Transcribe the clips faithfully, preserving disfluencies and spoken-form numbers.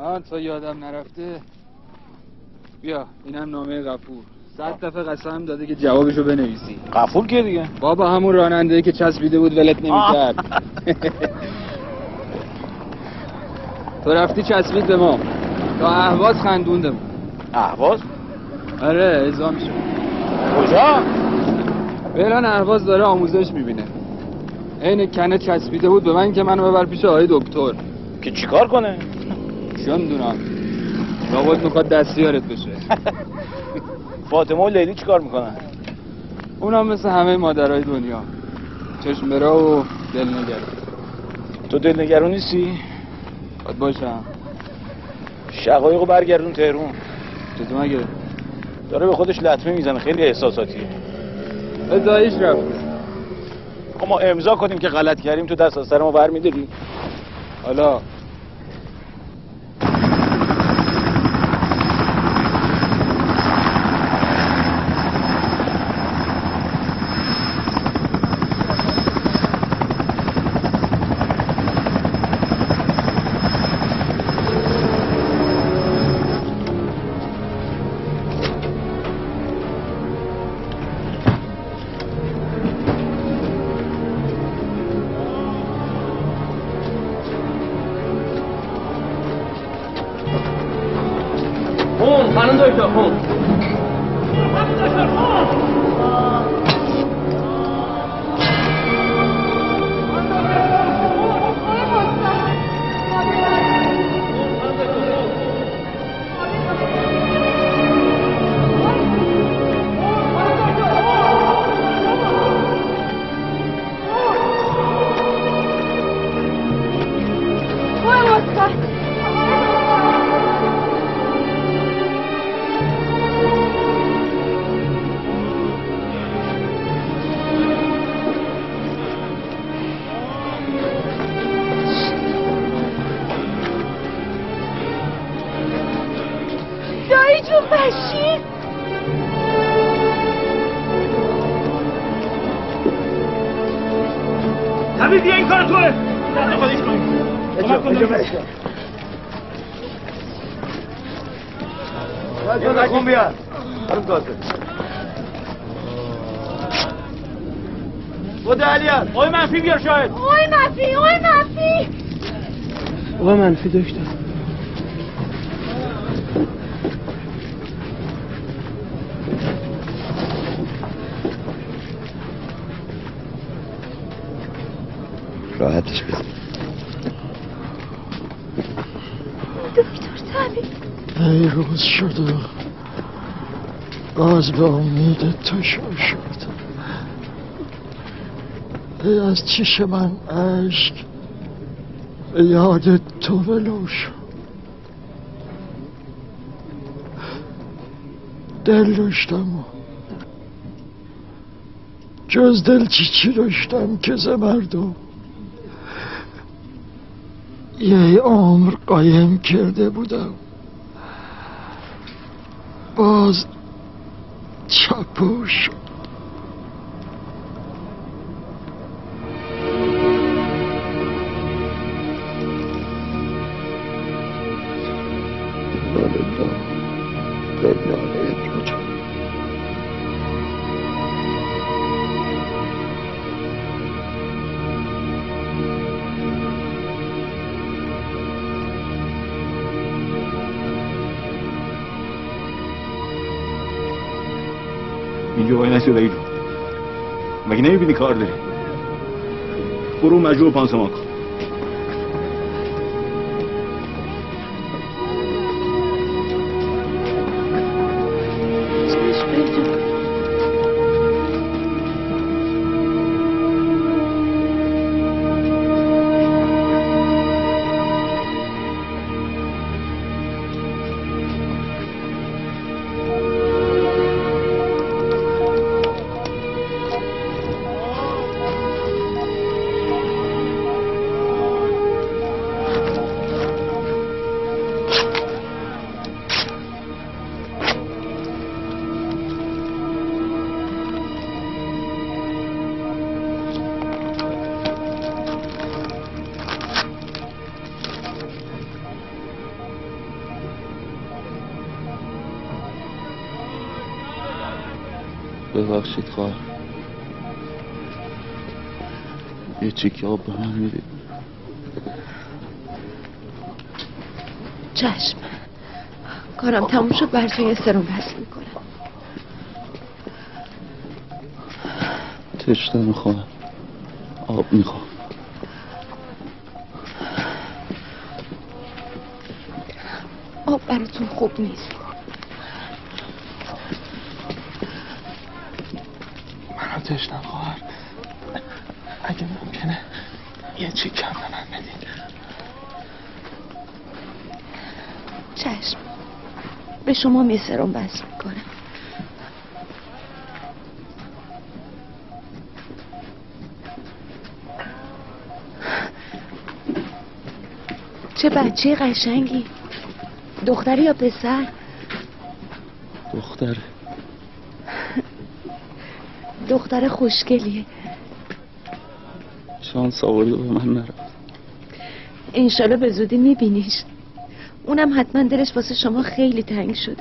آن تا یادم نرفته، بیا اینم نامه غفور. صد دفعه قسم داده که جوابشو بنویسی. غفور که دیگه؟ بابا همون راننده‌ای که چسبیده بود ولت نمی‌کرد. تو رفتی چسبید به ما، تا اهواز خندوندم. اهواز؟ آره اعزام شد. کجا؟ فعلا اهواز داره آموزش میبینه. این کنه چسبیده بود به من که منو ببر پیش آقای دکتر. که چیکار کنه؟ چه میدونم، لابد میخواد دستیارت بشه. فاطمه و لیلی چیکار میکنن؟ اونم مثل همه مادرای دنیا، چشم برا و دلنگرون. تو دلنگرون نیستی؟ باید باشم. شقایقو برگردون تهرون. چطور مگه؟ داره به خودش لطمه میزنه، خیلی احساساتیه. ازایش رفت. ما امضا کنیم که غلط کردیم، تو دست از سر ما برمیداری؟ حالا آقای منفی بیار شاید. آقای منفی آقای منفی آقای منفی دکتر. راحتش بده. دکتر طبیب ای روز شده باز به امید تو شد. ای از چشم من عشق به یاد تو ولو شد. دل داشتم و جز دل چی چی داشتم که ز مردم یه عمر قایم کرده بودم، باز چپو شد. اینجا وای نسی رایی مگه نمیبینی کار داری؟ برو مجبور پانسمان کن. ببخشید خواهر. یه چیکه آب به من میدید؟ چشم. کارم تموم شد، براتون یه سرم بس میکنم. تشنه میخوام، آب میخوام. آب براتون خوب نیست. منم تشنم خواهر. اگه ممکنه یه چی کم به من بدید. چشم. به شما یه سرم بس میکنم. چه بچه قشنگی. دختری یا پسر؟ دختره. دختر خوشگلیه. شانس آورده به من نرفت. انشالله به زودی میبینیش. اونم حتما دلش واسه شما خیلی تنگ شده.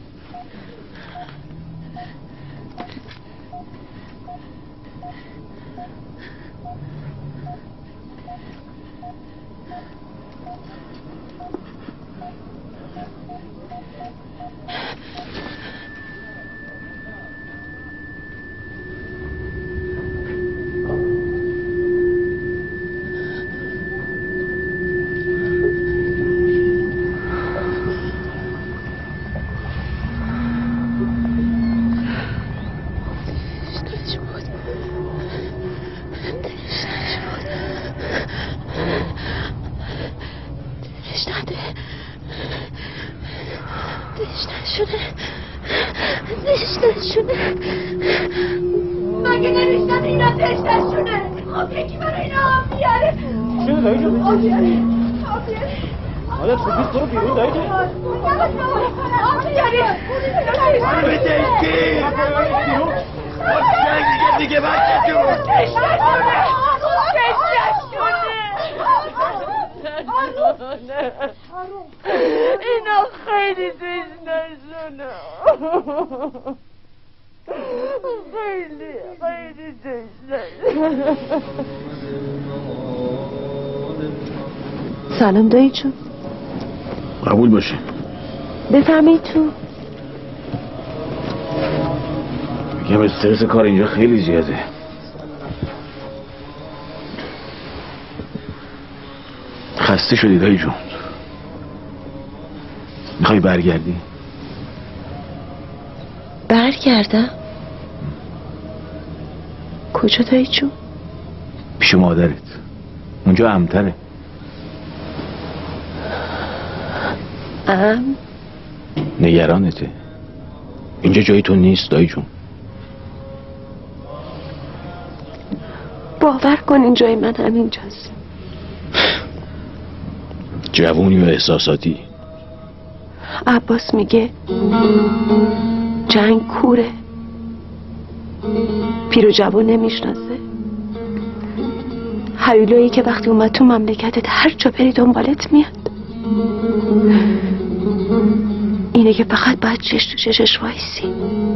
مگه نمیشتن اینا تشتشونه؟ خب یکی برای اینا آب بیاره. چه دایی جون؟ آب بیاره آب بیاره. حالا خوبی برو بیرون دایی جون. آب بیاره. بده ایکی دیگه دیگه بچه جون. تشتشونه تشتشونه. اینا خیلی تشتشونه. خیلی خیلی تشنه. سلام دایی جون. قبول باشه. بفرمایید تو. میگم استرس کار اینجا خیلی زیاده. خسته شدی دایی جون. میخوای برگردی؟ برگردم؟ کجا دایی جون؟ پیش مادرت. اونجا امن‌تره. ام؟ نگرانته. اینجا جای تو نیست دایی جون. باور کن این جای من همینجاست. جوونی و احساساتی. عباس میگه جنگ کوره، پیر و جوان نمیشناسه. هیولایی که وقتی اومد تو مملکتت هر جا بری دنبالت میاد. اینه که فقط باید چش تو چشش وایسی.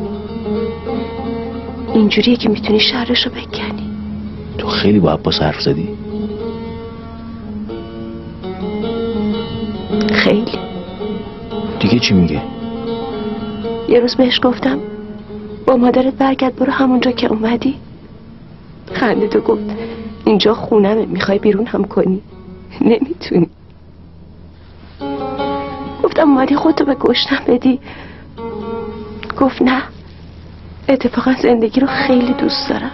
اینجوریه که میتونی شرشو بکنی. تو خیلی با عباس حرف زدی؟ خیلی. دیگه چی میگه؟ یه روز بهش گفتم با مادرت برگرد برو همونجا که اومدی. خندید و گفت اینجا خونمه، میخوای بیرون هم کنی؟ نمیتونی. گفتم اومدی خودتو به کشتن بدی؟ گفت نه، اتفاقا زندگی رو خیلی دوست دارم،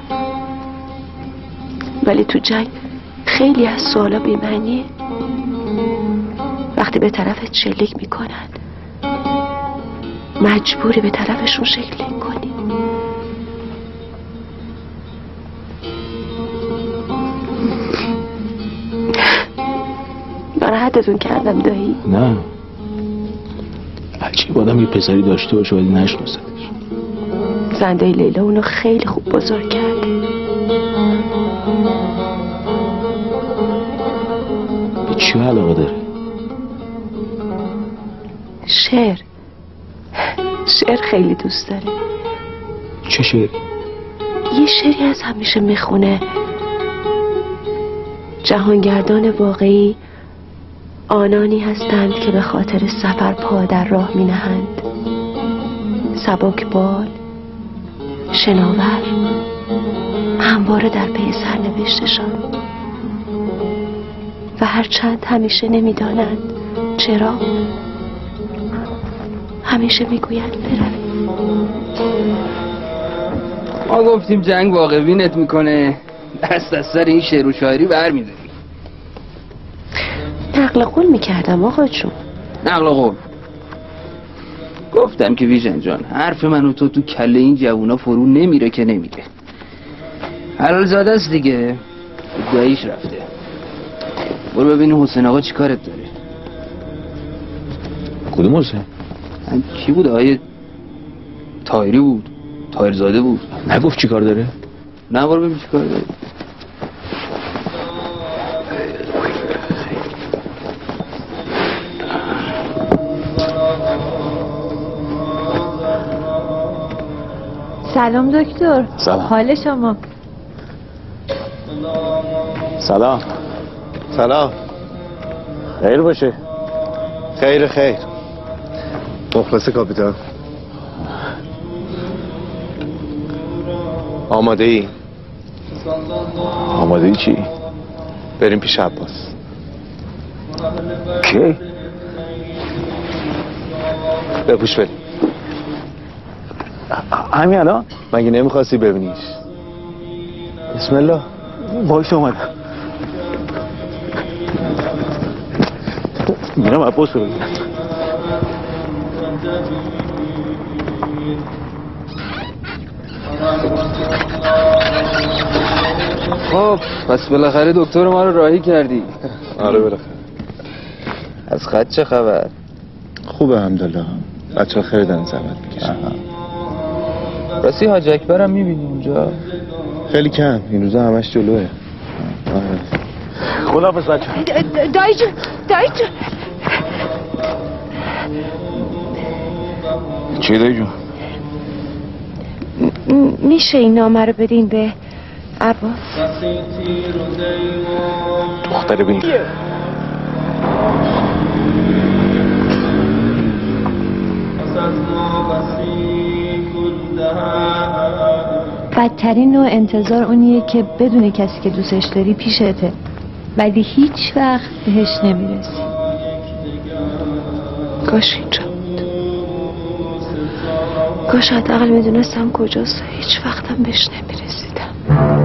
ولی تو جنگ خیلی از سوالا بی‌معنیه. وقتی به طرفت شلیک میکنن مجبوری به طرفشون شلیک کنی. ناراحتتون کردم دایی؟ نه، عجیب آدم یه پسری داشته باشه ولی نشناستش. زنده لیلا اونو خیلی خوب بزرگ کرده. به چی علاقه داره؟ شعر. شعر خیلی دوست داره. چه شعری؟ یه شعری از همیشه میخونه. جهانگردان واقعی آنانی هستند که به خاطر سفر پا در راه می نهند، سبکبال، شناور، همواره در پی سرنوشتشان و هرچند همیشه نمیدانند چرا، همیشه میگویند بروید. ما گفتیم جنگ واقع بینت میکنه، دست از سر این شعر و شاعری برمیداری. نقل قول میکردم آقا جون. نقل قول گفتم که ویژن جان حرف من و تو تو کله این جوونا فرو نمیره که نمیره. حلال زاده است دیگه، داییش رفته. برو ببینی حسین آقا چی کارت داره. کدوم حسین؟ کی بود؟ آیه تایری بود، تایر زاده بود. نگفت چی کار داره؟ نه برو ببین چی کار داره. سلام دکتر. سلام. حال شما؟ سلام. سلام. خیر باشه. خیر خیر. مخلص کاپیتان. آماده ای؟ آماده ای چی؟ بریم پیش عباس. کی؟ بپوش بریم. همین الان؟ مگه نمیخواستی ببینیش؟ بسم الله. باعث اومدم. میرم عباس رو ببینم. خب پس بالاخره دکتر ما رو راهی کردی. آره بالاخره. از خط چه خبر؟ خوبه الحمدلله. بچه‌ها خیلی دارن زحمت میکشن. راستی حاج اکبرم میبینی اونجا؟ خیلی کم. این روزا همش جلوه. آره. خداحافظ بچه. دایی جون، دایی جون. چی دایی جون؟ میشه این نامه رو بدین به عباس؟ دختر بین. بدترین نوع انتظار اونیه که بدون کسی که دوستش داری پیشته ولی هیچ وقت بهش نمیرسی. کاش اینجا بود. کاش حداقل میدونستم کجاست. هیچ وقتم بهش نمیرسیدم.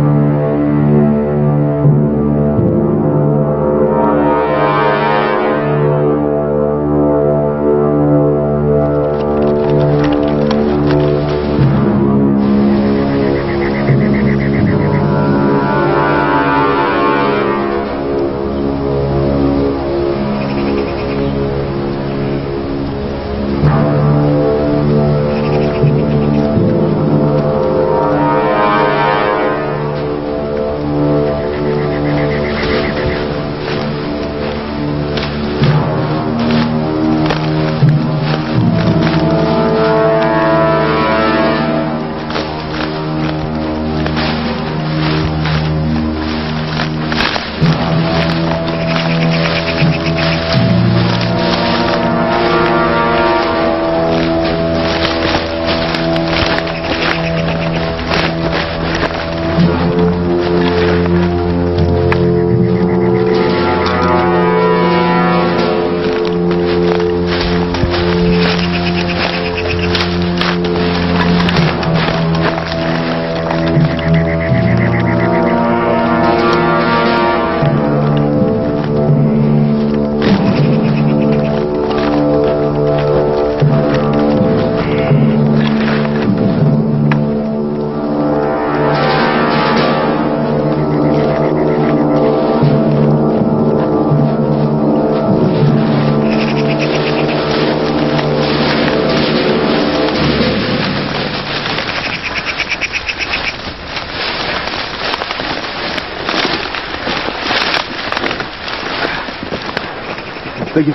بگیر.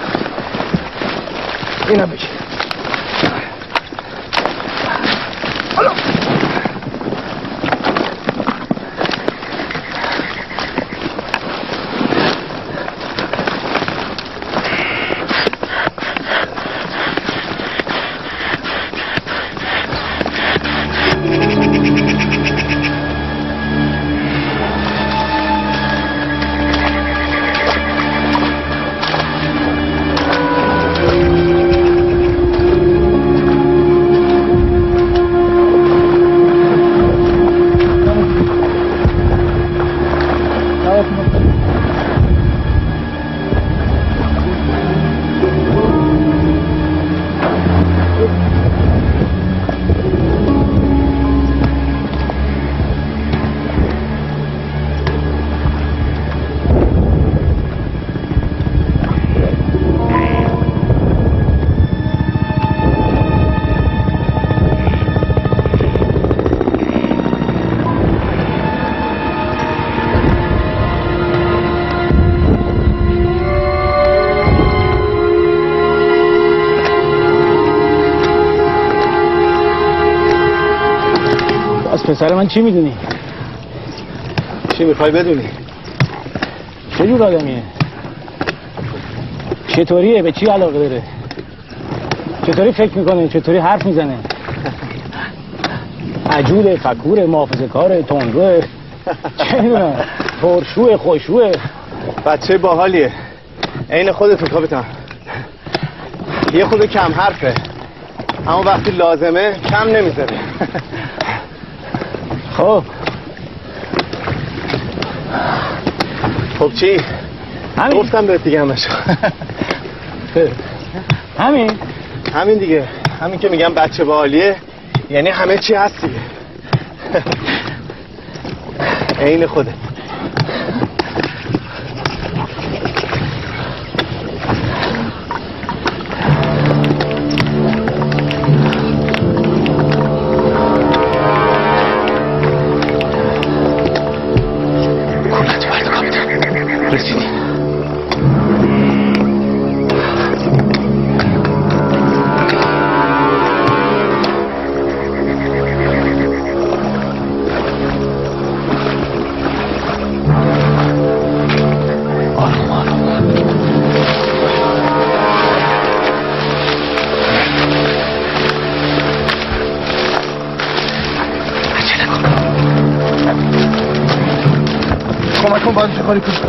اینم بگیر. حالا پسر من چی میدونی؟ چی میخوای بدونی؟ چه جور آدمیه؟ چطوریه؟ به چی علاقه داره؟ چطوری فکر میکنه؟ چطوری حرف میزنه؟ عجوله، فکوره، محافظه کاره، تندروه، چه میدونم، پرشوه، خوشوه. بچه باحالیه، عین خودتون کاپیتان. یه خود کم حرفه اما وقتی لازمه کم نمیذاره. خب خب چی؟ همین گفتم بهت دیگه همشو. همین همین دیگه، همین که میگم بچه باحالیه یعنی همه چی هست دیگه. عین خودت. کمک کن باید کاری کن.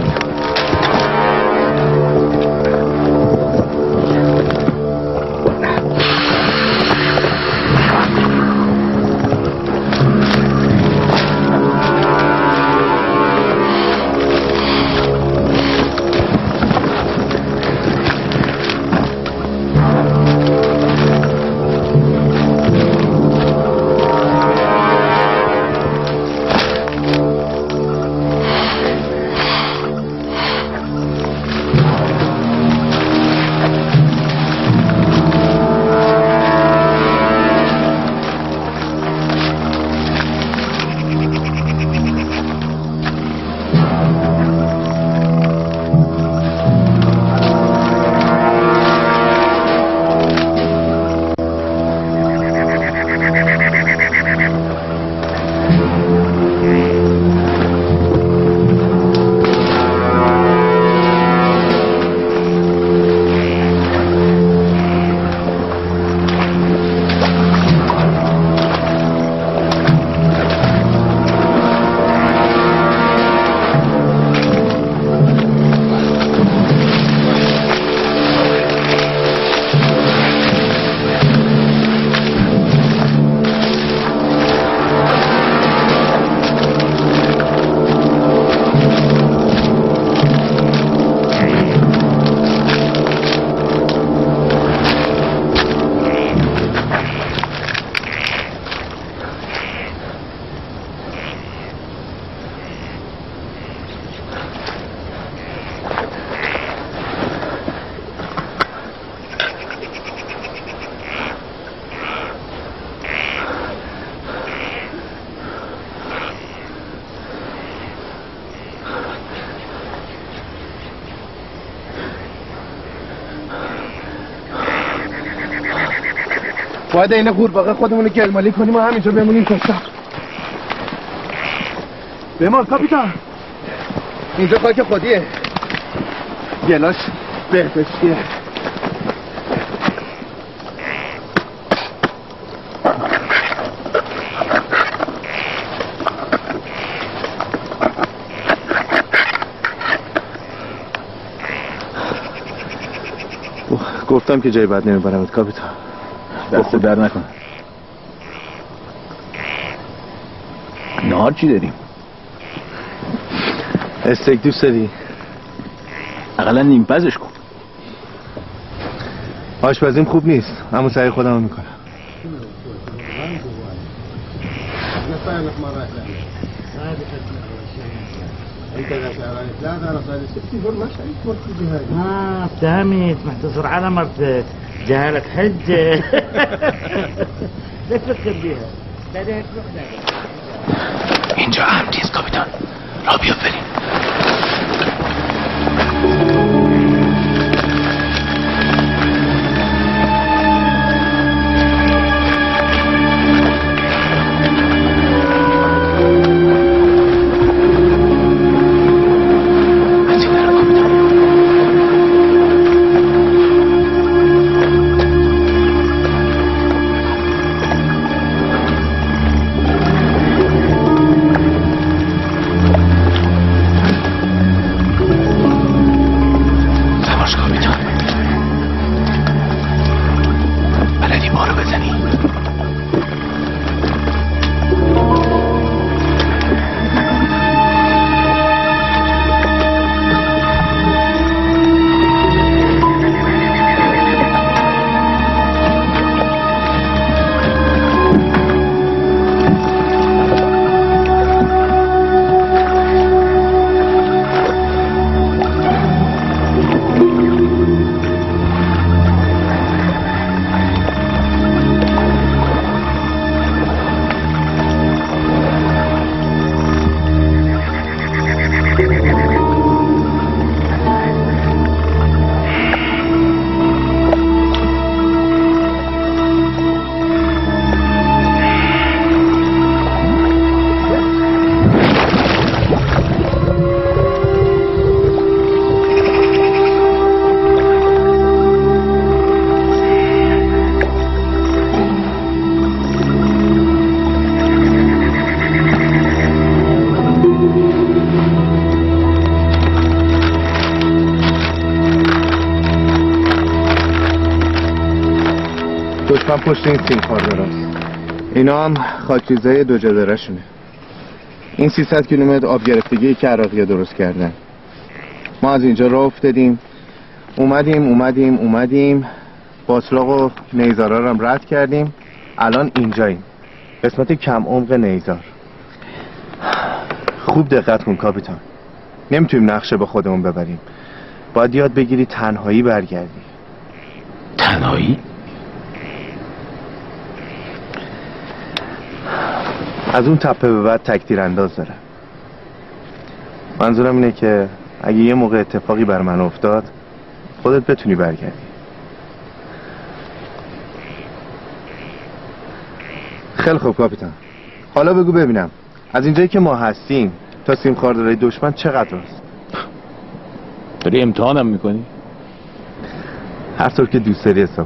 باید این قورباغه خودمون رو گلمالی کنیم و همینجا بمونیم تا شب. بمان کاپیتان، اینجا خاک خودیه، گلاش بهداشتیه. گفتم که جای بد نمیبرمت کاپیتان. دست در نکن. نهار چی داریم؟ استیک دوست داری؟ اقلا نیم پزش کن. آشپزیم خوب نیست اما سعی خودم رو میکنم. آه فهمت محتصر على مرتك جهالك حجة لا تفكر بيها بعدين تروح لك اینجا هم نیست کاپیتان، را بیا بریم. دشمن پشت این سیم خارداراست. اینا هم خاکریزای دو جداره شونه. این سیصد کیلومتر آب گرفتگی که عراقی‌ها درست کردن. ما از اینجا راه افتادیم، اومدیم اومدیم اومدیم باطلاق و نیزارا رو هم رد کردیم. الان اینجاییم، قسمت کم عمق نیزار. خوب دقت کن کاپیتان، نمیتونیم نقشه به خودمون ببریم. باید یاد بگیری تنهایی برگردی. تنهایی؟ از اون تپه به بعد تکتیر انداز داره. منظورم اینه که اگه یه موقع اتفاقی بر من افتاد خودت بتونی برگردی. خیلی خوب کاپیتان، حالا بگو ببینم از اینجایی که ما هستیم تا سیم خاردارای دشمن چقدر است؟ داری امتحانم میکنی؟ هر طور که دوست داری حساب.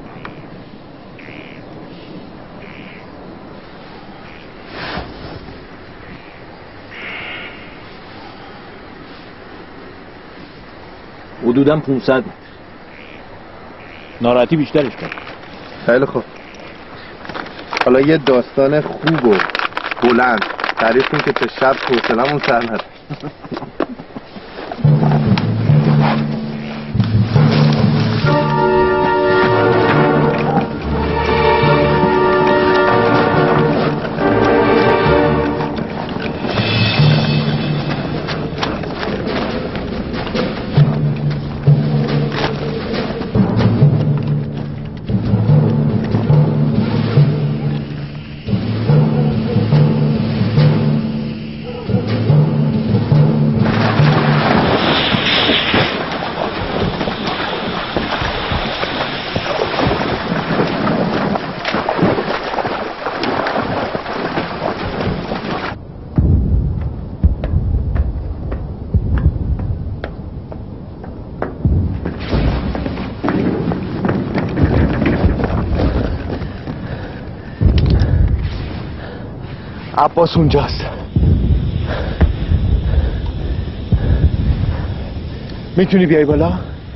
حدوداً پانصد متر. ناراحتی بیشترش کرد. خیلی خوب، حالا یه داستان خوب و بلند تعریف کن که تا شب حوصله‌مون سر نره. عباس اونجاست. میتونی بیای بالا؟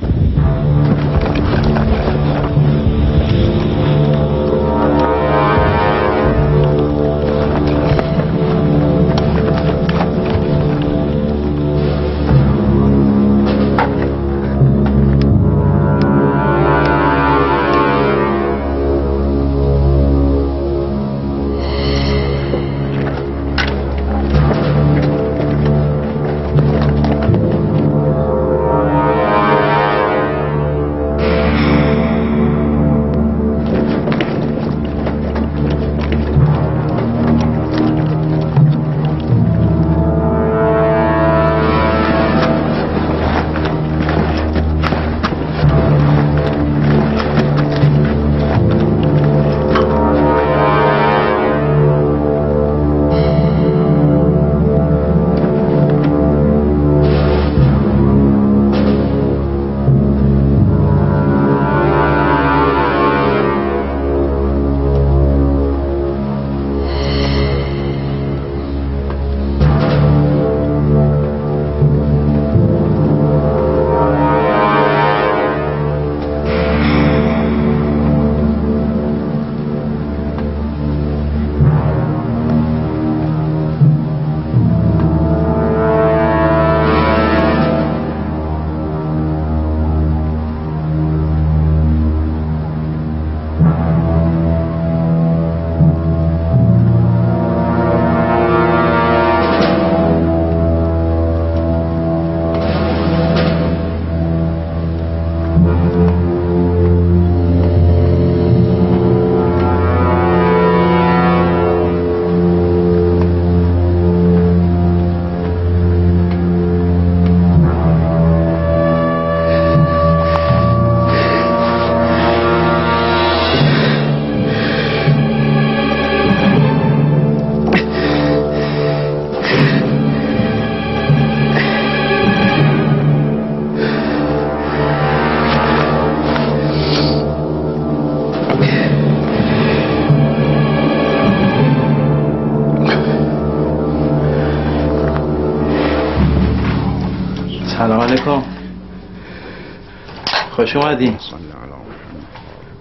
سلام علیکم، خوش اومدین.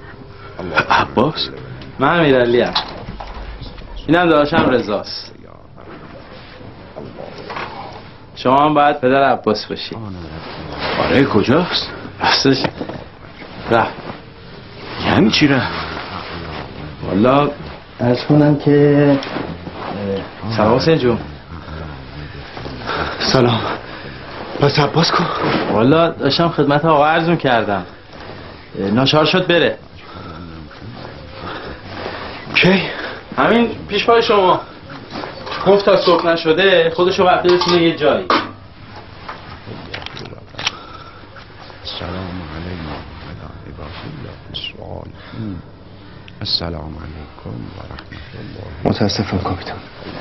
عباس؟ من امیرعلی ام. اینم داداشم رضاست. شما هم باید پدر عباس باشی. آره کجاست؟ راستش رفت. یعنی چی رفت؟ والا عرض کنم که سلام حسین جون. سلام. پس عباس کو؟ والا داشتم خدمت آقا عرض می‌کردم. ناچار شد بره. کی؟ همین پیش پای شما. گفت تا صبح نشده خودشو وقتی رسونه یه جایی. السلام علینا و علی عباد الله الصالحین. السلام علیکم و رحمت الله. متاسفم کاپیتان.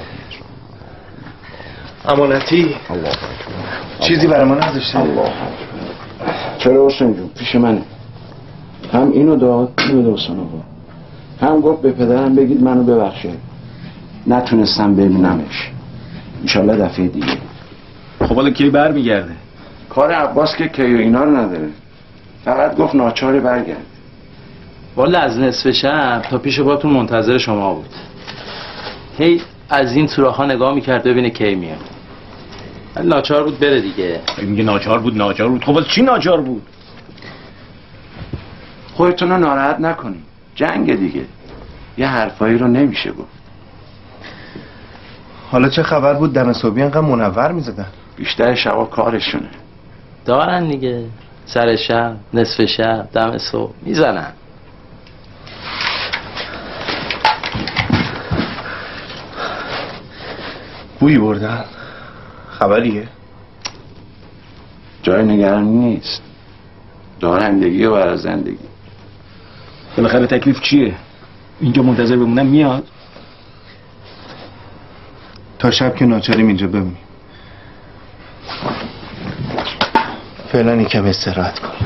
امانتی چیزی برای ما نداشته؟ چرا حسین جون پیش منه. هم اینو داد اینو داد حسین آقا. هم گفت به پدرم بگید منو ببخشه. نتونستم ببینمش. انشالله دفعه دیگه. خب حالا کی بر میگرده؟ کار عباس که کی و اینا رو نداره. فقط گفت ناچاره برگرد. والا از نصف شب تا پیش پاتون منتظر شما بود. هی از این سوراخ‌ها نگاه میکرد ببینه کی میاد. ناچار بود بره دیگه. میگه ناچار بود ناچار بود. خب چی ناچار بود؟ خودتون رو ناراحت نکنید. جنگ دیگه. یه حرفایی رو نمیشه گفت. حالا چه خبر بود دم صبحی انقدر منور میزدن؟ بیشتر شبا کارشونه. دارن دیگه. سر شب، نصف شب، دم صبح میزنن. بویی بردن؟ خبریه؟ جای نگرانی نیست. دارندگی و برازندگی. بالاخره تکلیف چیه؟ اینجا منتظر بمونم میاد؟ تا شب که ناچاریم اینجا بمونیم. فعلا یکم استراحت کن.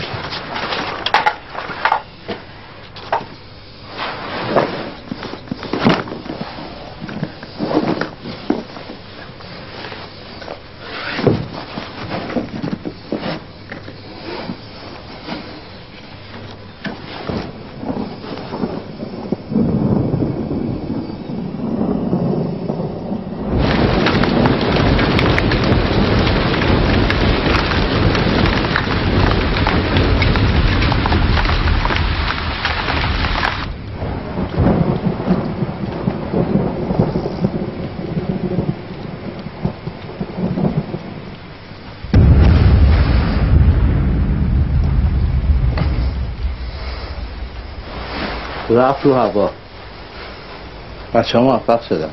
رفت رو هوا. بچه ها موفق شدن.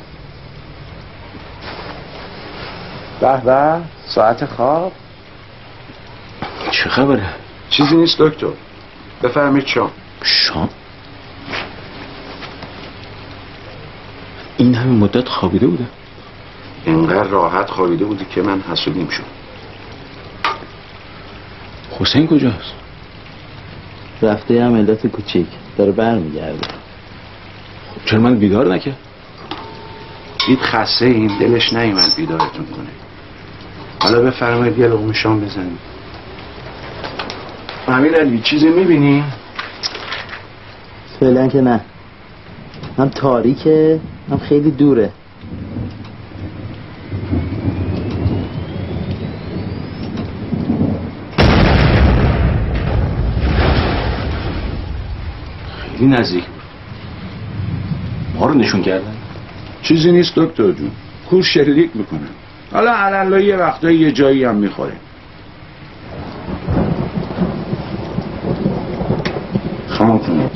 به به ساعت خواب. چه خبره؟ چیزی نیست دکتر. بفرمایید شام. شام؟ این همین مدت خوابیده بوده؟ اینقدر راحت خوابیده بودی که من حسودیم شد. حسین کجاست؟ رفته هم علت کوچیک داره برمیگرده. چرا من بیدار نکرد؟ دید خسته این دلش نیومد بیدارتون کنه. حالا بفرمایید یه لقمه شام بزنید. امیرعلی چیزی میبینی؟ فعلا که نه. هم تاریکه هم خیلی دوره. خیلی نزدیک بود. ما رو نشون کردن. چیزی نیست دکتر جون. کور شلیک میکنن. حالا علالله یه وقتایی یه جایی هم میخوره. خامتون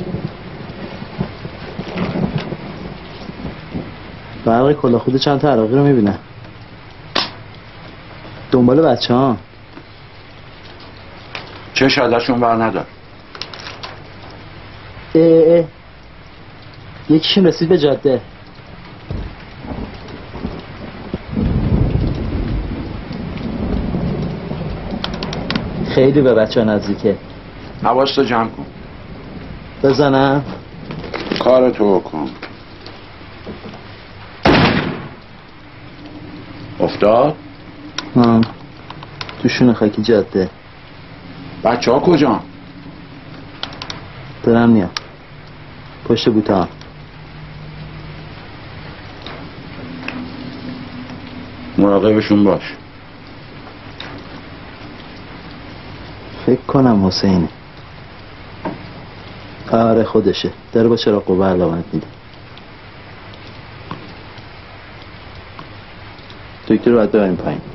برق کلا خود چند تا عراقی رو میبینن. دنبال بچه ها. چه شادشون بر ندار. اه اه یکیشون رسید به جاده. خیلی به بچه ها نزدیکه. حواستو جمع کن. بزنم. کارتو کن. افتاد؟ ها توشون خاکی جاده. بچه ها کجا؟ دارم میام. پشت بوتا. مراقبشون باش. فکر کنم حسینه. آره خودشه. داره با چراغ قوه علامت میده. دکتر باید ببریم پایین.